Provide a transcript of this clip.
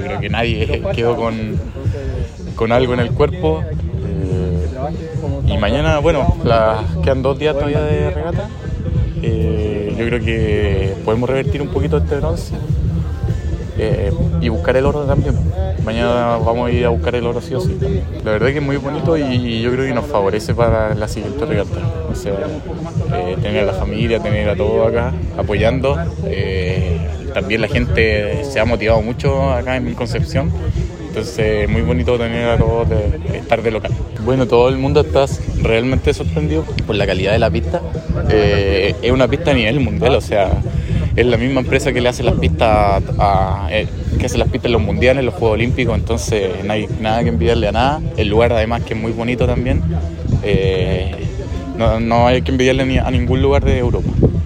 yo creo que nadie quedó con algo en el cuerpo. Y mañana, bueno, quedan 2 días todavía de regata. Yo creo que podemos revertir un poquito este bronce y buscar el oro también. Mañana vamos a ir a buscar el oro sí o sí también. La verdad que es muy bonito y yo creo que nos favorece para la siguiente regata. O sea, tener a la familia, tener a todos acá apoyando. También la gente se ha motivado mucho acá en Concepción. Entonces, muy bonito tener a todos de estar de local. Bueno, todo el mundo está realmente sorprendido por la calidad de la pista. Es una pista a nivel mundial, o sea, es la misma empresa que le hace las pistas que hace las pistas en los mundiales, en los Juegos Olímpicos, entonces no hay nada que envidiarle a nada. El lugar además que es muy bonito también. No hay que envidiarle a ningún lugar de Europa.